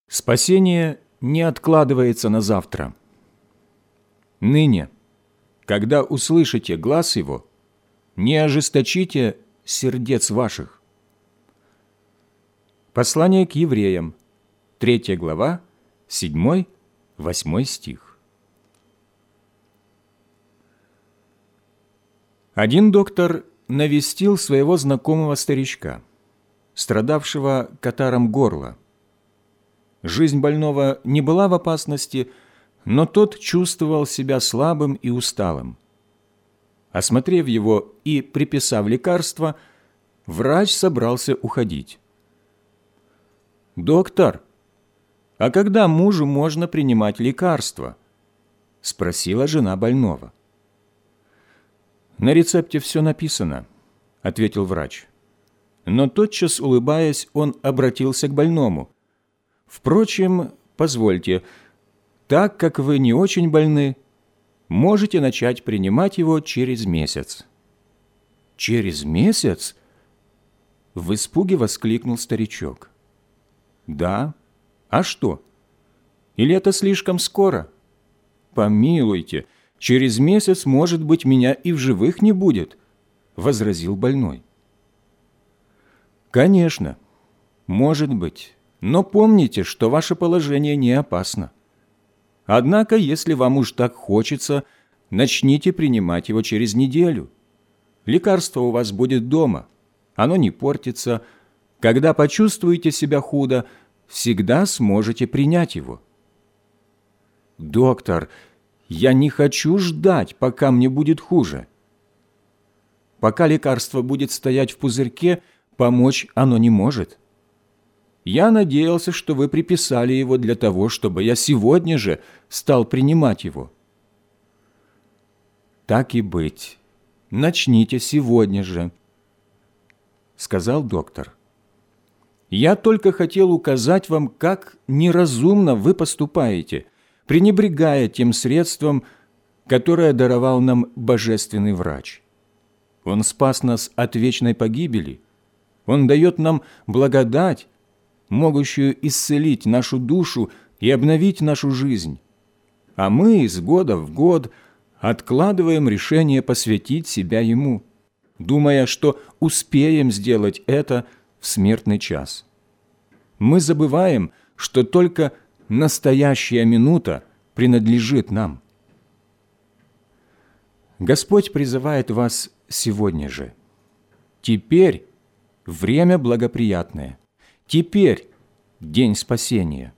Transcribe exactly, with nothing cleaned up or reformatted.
Спасение не откладывается на завтра. Ныне, когда услышите глас Его, не ожесточите сердец ваших. Послание к евреям, третья глава, седьмой-восьмой стих. Один доктор навестил своего знакомого старичка, страдавшего катаром горла. Жизнь больного не была в опасности, но тот чувствовал себя слабым и усталым. Осмотрев его и приписав лекарство, врач собрался уходить. «Доктор, а когда мужу можно принимать лекарства?» – спросила жена больного. «На рецепте все написано», – ответил врач. Но тотчас, улыбаясь, он обратился к больному. «Впрочем, позвольте, так как вы не очень больны, можете начать принимать его через месяц». «Через месяц?» – в испуге воскликнул старичок. «Да. А что? Или это слишком скоро? Помилуйте, через месяц, может быть, меня и в живых не будет», – возразил больной. «Конечно, может быть. Но помните, что ваше положение не опасно. Однако, если вам уж так хочется, начните принимать его через неделю. Лекарство у вас будет дома, оно не портится. Когда почувствуете себя худо, всегда сможете принять его». «Доктор, я не хочу ждать, пока мне будет хуже. Пока лекарство будет стоять в пузырьке, помочь оно не может. Я надеялся, что вы приписали его для того, чтобы я сегодня же стал принимать его». «Так и быть. Начните сегодня же», — сказал доктор. «Я только хотел указать вам, как неразумно вы поступаете, пренебрегая тем средством, которое даровал нам божественный врач. Он спас нас от вечной погибели. Он дает нам благодать, могущую исцелить нашу душу и обновить нашу жизнь. А мы из года в год откладываем решение посвятить себя Ему, думая, что успеем сделать это в смертный час. Мы забываем, что только настоящая минута принадлежит нам. Господь призывает вас сегодня же. Теперь время благоприятное. Теперь день спасения.